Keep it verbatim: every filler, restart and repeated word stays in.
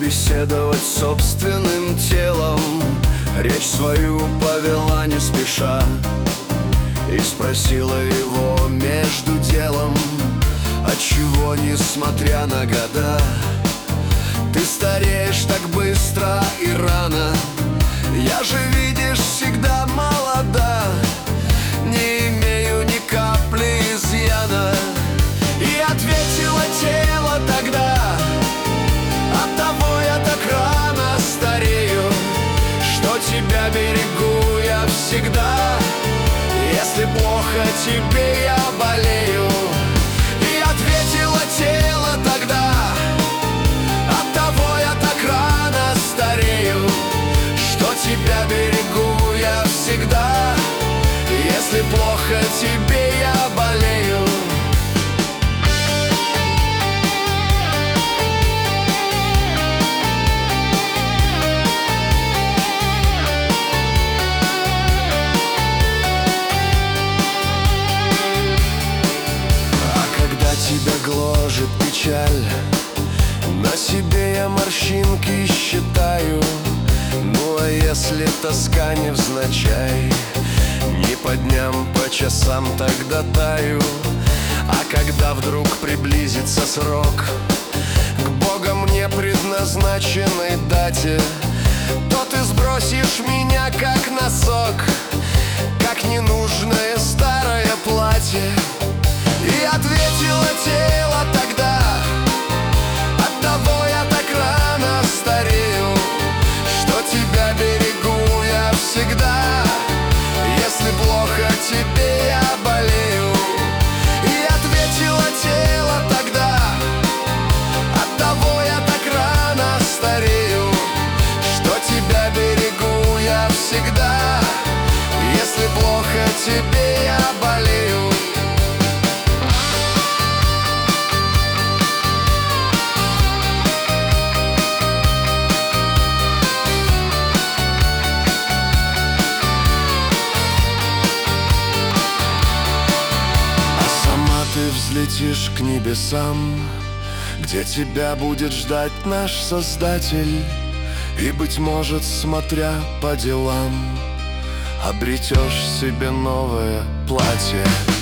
побеседовать с собственным телом. Речь свою повела не спеша и спросила его между делом: отчего, несмотря на года, ты стареешь так быстро и рано? Я же, видишь, всегда молода, не имею ни капли изъяна. И ответила тело тогда: оттого я так рано старею, что тебя берегу я всегда. Если плохо тебе, я болею. И ответила тело тогда: оттого я так рано старею, что тебя берегу я всегда. Если плохо тебе, я болею. Тебя гложет печаль, на себе я морщинки считаю. Ну а если тоска невзначай, не по дням, по часам тогда таю. А когда вдруг приблизится срок к Богом мне предназначенной дате, то ты сбросишь меня как носок, как ненужное старое платье. И ответило тело тогда: оттого я так рано старею, что тебя берегу я всегда. Если плохо тебе, я болею. И ответило тело тогда: оттого я так рано старею, что тебя берегу я всегда. Если плохо тебе, я болею. Ты взлетишь к небесам, где тебя будет ждать наш Создатель, и, быть может, смотря по делам, обретешь себе новое платье.